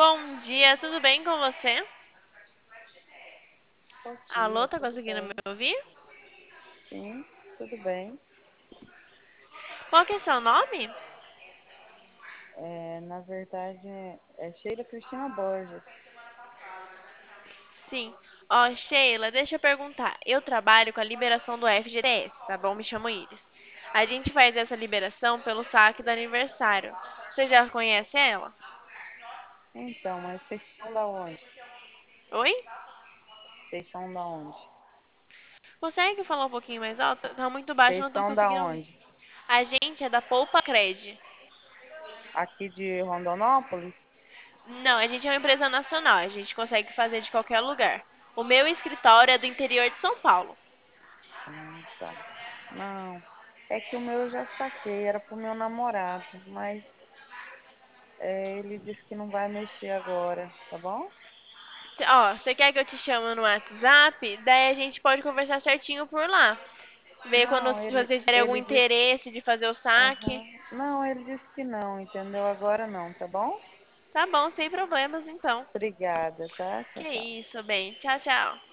Bom dia, tudo bem com você? Bom Alô, dia, tá tudo conseguindo me bem? ouvir? Sim, tudo bem. Qual que é seu nome? Na verdade, é Sheila Cristina Borges. Sim. Ó, Sheila, deixa eu perguntar. Eu trabalho com a liberação do FGTS, tá bom? Me chamo Iris. A gente faz essa liberação pelo saque do aniversário. Você já conhece ela? Então, mas vocês são da onde? Oi? Vocês são da onde? Consegue falar um pouquinho mais alto? Tá muito baixo, Vocês não tô são da conseguindo ouvir. onde? A gente é da Poupa Cred. Aqui de Rondonópolis? Não, a gente é uma empresa nacional, a gente consegue fazer de qualquer lugar. O meu escritório é do interior de São Paulo. Tá. Não, é que o meu eu já saquei, era pro meu namorado, mas ele disse que não vai mexer agora, tá bom? Ó, você quer que eu te chame no WhatsApp? Daí a gente pode conversar certinho por lá. Ver quando Não, vocês tiverem algum ele disse, interesse de fazer o saque. aham. Não, ele disse que não, entendeu? Agora não, tá bom? Tá bom, sem problemas então. Obrigada, tá? Tchau, Que tchau. isso, bem. Tchau, tchau.